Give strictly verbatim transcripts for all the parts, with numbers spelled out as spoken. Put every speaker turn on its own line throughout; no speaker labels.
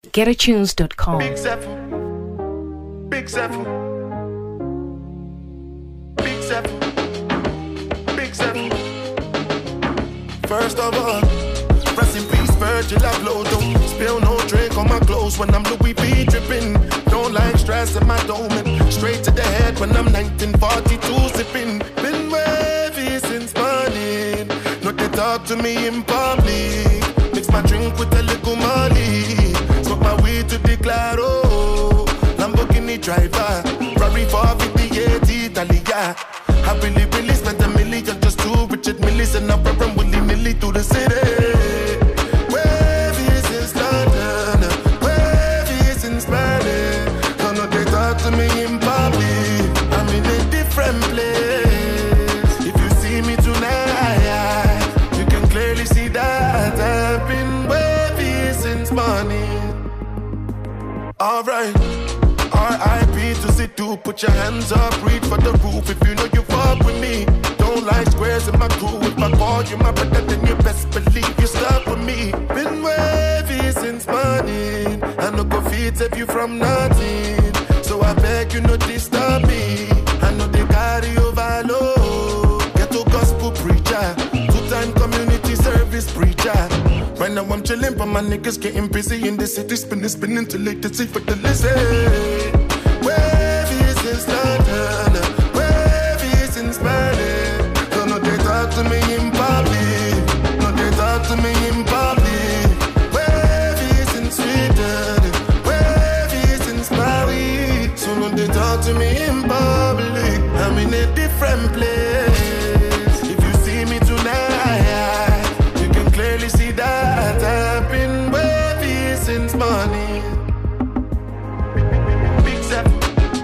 get a tunes dot com.
Big Zephyr, Big Zephyr, Big Zephyr, Big Zephyr. First of all, rest in peace, Virgil Abloh. Don't spill no drink on my clothes when I'm Louis V dripping. Don't like stress in my dome. Straight to the head when I'm nineteen forty-two sipping. Been wavy since morning. No, they talk to me in public. Mix my drink with a little Molly. Smoke my weed to the claro. Lamborghini driver. Ferrari four fifty-eight Italia. I really, really spent a million just to Richard Millis and I'm run willy-nilly through the city. Wavy since London. Wavy since Berlin. Don't know they talk to me in public. I'm in a different place. If you see me tonight, you can clearly see that I've been wavy since morning. Alright, R I P to sit to put your hands up, reach for the roof if you know you fuck with me. Don't like squares in my crew. If I call you my brother, then you best believe you're stuck with me. Been wavy since morning. I no go feed save you from nothing. So I beg you not disturb me. I know they carry overload. Get to gospel preacher, two-time community service preacher. Right now I'm chilling, but my niggas getting busy in the city, spinning, spinning till late to see for the listen. Wavy since London, wavy since Berlin. Don't know they talk to me in public. No, they talk to me in public. Wavy since Sweden, wavy since Paris. So no, they talk to me in public. I'm in a different place. If you see me tonight, you can clearly see that I've been wavy since morning. Big Zephyr,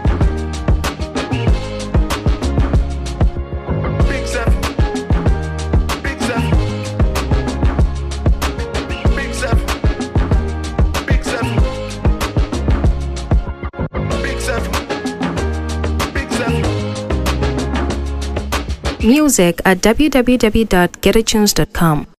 Big Zephyr, Big Zephyr, Big Zephyr, Big Zephyr, Big Zephyr, Big Zephyr.
Music at w w w dot get a tunes dot com.